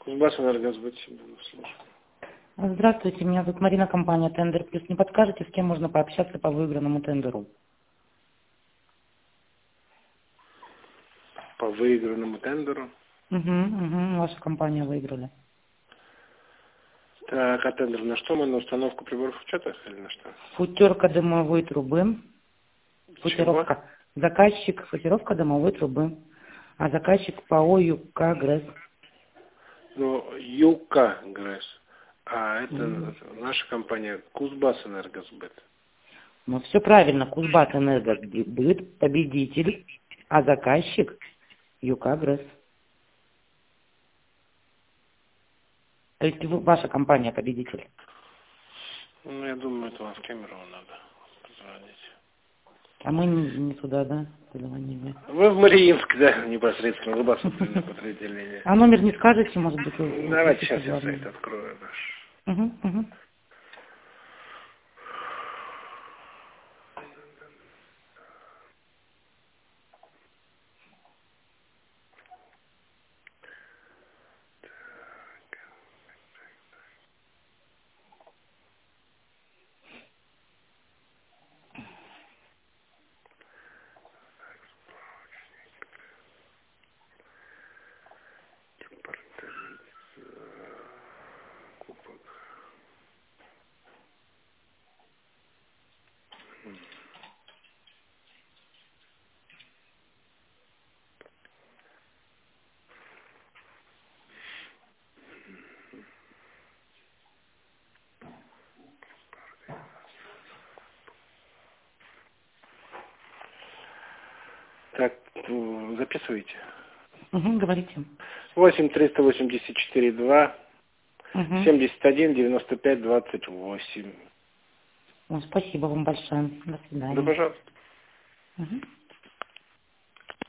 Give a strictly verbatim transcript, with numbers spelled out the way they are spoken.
Кузбасс Энергосбыт, буду слушать. Здравствуйте, меня зовут Марина, компания Тендер Плюс. Не подскажете, с кем можно пообщаться по выигранному тендеру? По выигранному тендеру. Угу, угу, ваша компания выиграли. Так, а тендер на что мы? На установку приборов учета или на что? Футерка дымовой трубы. Футировка. Чего? Заказчик, футировка дымовой трубы. А заказчик ПАО ЮК ГРЭС. Ну, ЮК ГРЭС. А это М. наша компания Кузбасс Энергосбыт. Ну, все правильно. Кузбасс Энергосбыт, победитель, а заказчик ЮК ГРЭС. То есть вы, ваша компания победитель. Ну, я думаю, это вам в Кемерово надо позвонить. А мы не, не туда, да, позвонили. Вы в Мариинск, да, непосредственно, в собственное подразделение. А номер не скажете, может быть, вы- Давайте если сейчас я позвонили. сайт открою наш. Угу, угу. Так, м, записывайте. Угу, говорите. восемь триста восемьдесят четыре два Угу. семьдесят один девяносто пять двадцать восемь. Ну, спасибо вам большое. До Да, свидания. пожалуйста. Угу.